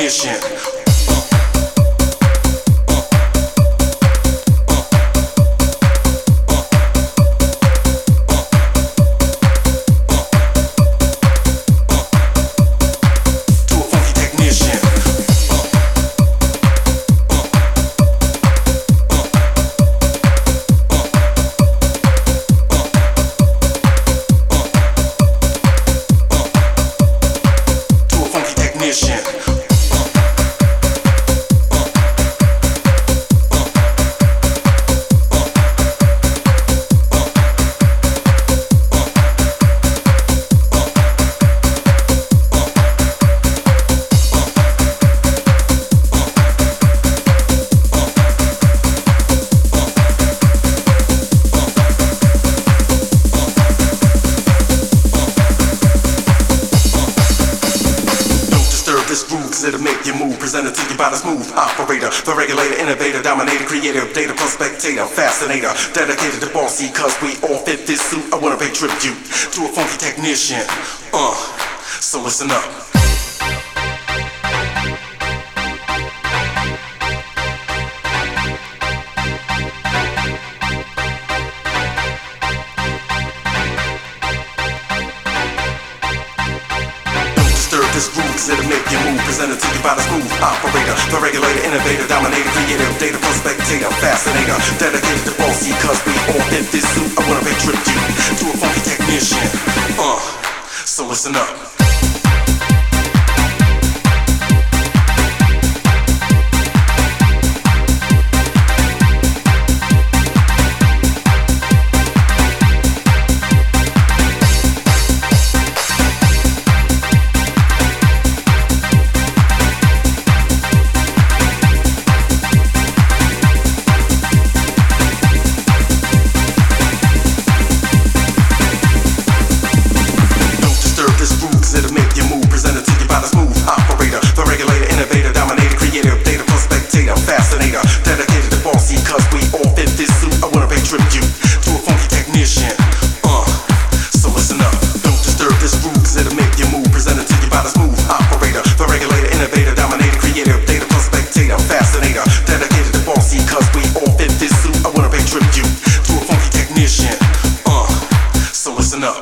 technician. It'll make you move, presented to you by the smooth operator, the regulator, innovator, dominator, creator, data plus spectator, fascinator, dedicated to bossy, cause we all fit this suit. I wanna pay tribute to a funky technician, so listen up. This groove, cause it'll make you move, presented to you by the smooth operator, the regulator, innovator, dominator, creator, data plus spectator, fascinator, dedicated to bossy, cause we all fit this suit. I wanna pay tribute to a funky technician, so listen up. It'll make you move, presented to you by the smooth operator, the regulator, innovator, dominator, creator, data plus spectator, fascinator, dedicated to bossy, cause we all fit this suit. I wanna pay tribute to a funky technician, so listen up. Don't disturb this groove, cause it'll make you move, presented to you by the smooth operator, the regulator, innovator, dominator, creator, data plus spectator, fascinator, dedicated to bossy, cause we all fit this suit. I wanna pay tribute to a funky technician, so listen up.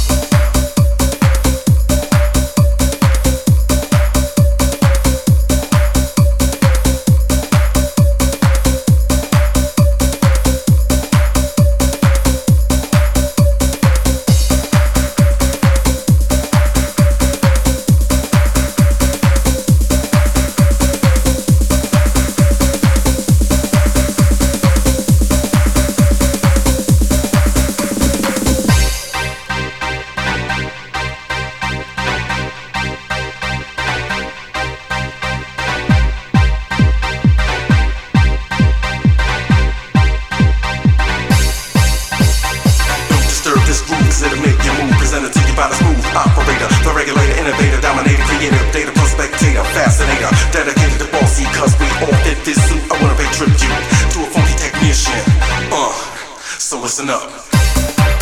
It'll make you move, presented to you by the smooth operator, the regulator, innovator, dominator, creator, data plus spectator, fascinator, dedicated to bossy, cause we all fit this suit. I wanna pay tribute to a funky technician, so listen up.